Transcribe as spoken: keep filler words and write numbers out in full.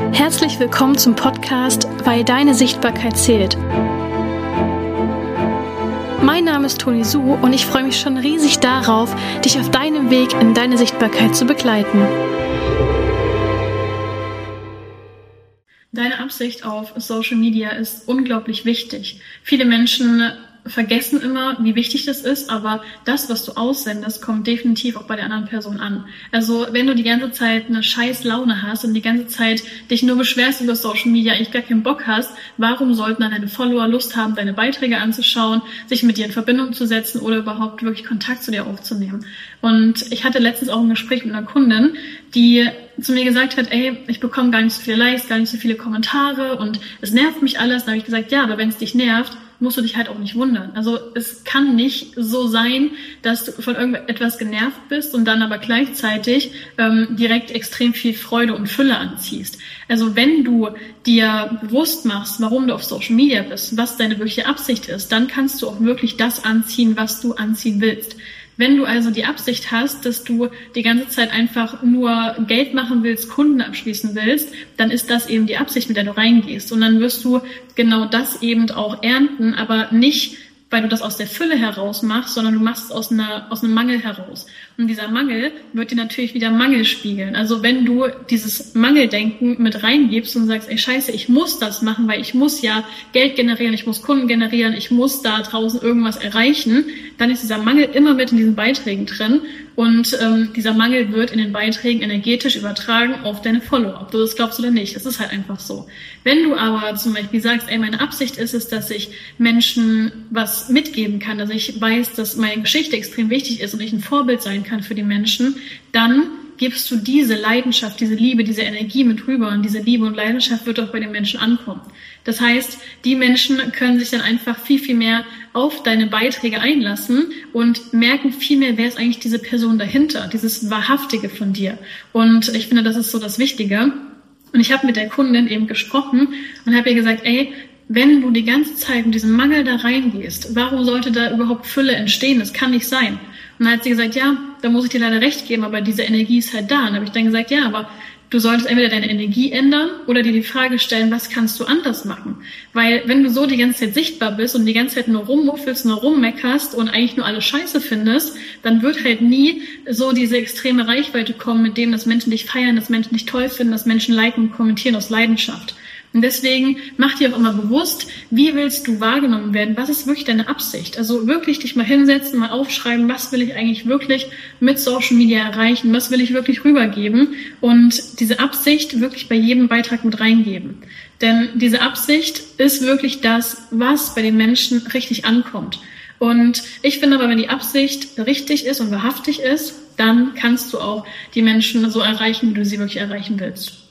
Herzlich willkommen zum Podcast Weil deine Sichtbarkeit zählt. Mein Name ist Toni Su und ich freue mich schon riesig darauf, dich auf deinem Weg in deine Sichtbarkeit zu begleiten. Deine Absicht auf Social Media ist unglaublich wichtig. Viele Menschen vergessen immer, wie wichtig das ist, aber das, was du aussendest, kommt definitiv auch bei der anderen Person an. Also wenn du die ganze Zeit eine scheiß Laune hast und die ganze Zeit dich nur beschwerst über Social Media, eigentlich gar keinen Bock hast, warum sollten dann deine Follower Lust haben, deine Beiträge anzuschauen, sich mit dir in Verbindung zu setzen oder überhaupt wirklich Kontakt zu dir aufzunehmen? Und ich hatte letztens auch ein Gespräch mit einer Kundin, die zu mir gesagt hat, ey, ich bekomme gar nicht so viele Likes, gar nicht so viele Kommentare und es nervt mich alles. Da habe ich gesagt, ja, aber wenn es dich nervt, musst du dich halt auch nicht wundern. Also es kann nicht so sein, dass du von irgendetwas genervt bist und dann aber gleichzeitig ähm, direkt extrem viel Freude und Fülle anziehst. Also wenn du dir bewusst machst, warum du auf Social Media bist, was deine wirkliche Absicht ist, dann kannst du auch wirklich das anziehen, was du anziehen willst. Wenn du also die Absicht hast, dass du die ganze Zeit einfach nur Geld machen willst, Kunden abschließen willst, dann ist das eben die Absicht, mit der du reingehst. Und dann wirst du genau das eben auch ernten, aber nicht, weil du das aus der Fülle heraus machst, sondern du machst es aus einer, aus einem Mangel heraus. Und dieser Mangel wird dir natürlich wieder Mangel spiegeln. Also wenn du dieses Mangeldenken mit reingibst und sagst, ey Scheiße, ich muss das machen, weil ich muss ja Geld generieren, ich muss Kunden generieren, ich muss da draußen irgendwas erreichen, dann ist dieser Mangel immer mit in diesen Beiträgen drin. Und ähm, dieser Mangel wird in den Beiträgen energetisch übertragen auf deine Follower, ob du das glaubst oder nicht. Es ist halt einfach so. Wenn du aber zum Beispiel sagst, ey, meine Absicht ist es, dass ich Menschen was mitgeben kann, dass ich weiß, dass meine Geschichte extrem wichtig ist und ich ein Vorbild sein kann für die Menschen, dann gibst du diese Leidenschaft, diese Liebe, diese Energie mit rüber und diese Liebe und Leidenschaft wird auch bei den Menschen ankommen. Das heißt, die Menschen können sich dann einfach viel, viel mehr auf deine Beiträge einlassen und merken viel mehr, wer ist eigentlich diese Person dahinter, dieses Wahrhaftige von dir. Und ich finde, das ist so das Wichtige. Und ich habe mit der Kundin eben gesprochen und habe ihr gesagt, ey, wenn du die ganze Zeit mit diesem Mangel da reingehst, warum sollte da überhaupt Fülle entstehen? Das kann nicht sein. Und dann hat sie gesagt, ja, da muss ich dir leider recht geben, aber diese Energie ist halt da. Und dann habe ich dann gesagt, ja, aber du solltest entweder deine Energie ändern oder dir die Frage stellen, was kannst du anders machen? Weil wenn du so die ganze Zeit sichtbar bist und die ganze Zeit nur rummuffelst, nur rummeckerst und eigentlich nur alles Scheiße findest, dann wird halt nie so diese extreme Reichweite kommen, mit dem, dass Menschen dich feiern, dass Menschen dich toll finden, dass Menschen liken und kommentieren aus Leidenschaft. Und deswegen mach dir auch immer bewusst, wie willst du wahrgenommen werden? Was ist wirklich deine Absicht? Also wirklich dich mal hinsetzen, mal aufschreiben, was will ich eigentlich wirklich mit Social Media erreichen? Was will ich wirklich rübergeben? Und diese Absicht wirklich bei jedem Beitrag mit reingeben. Denn diese Absicht ist wirklich das, was bei den Menschen richtig ankommt. Und ich finde aber, wenn die Absicht richtig ist und wahrhaftig ist, dann kannst du auch die Menschen so erreichen, wie du sie wirklich erreichen willst.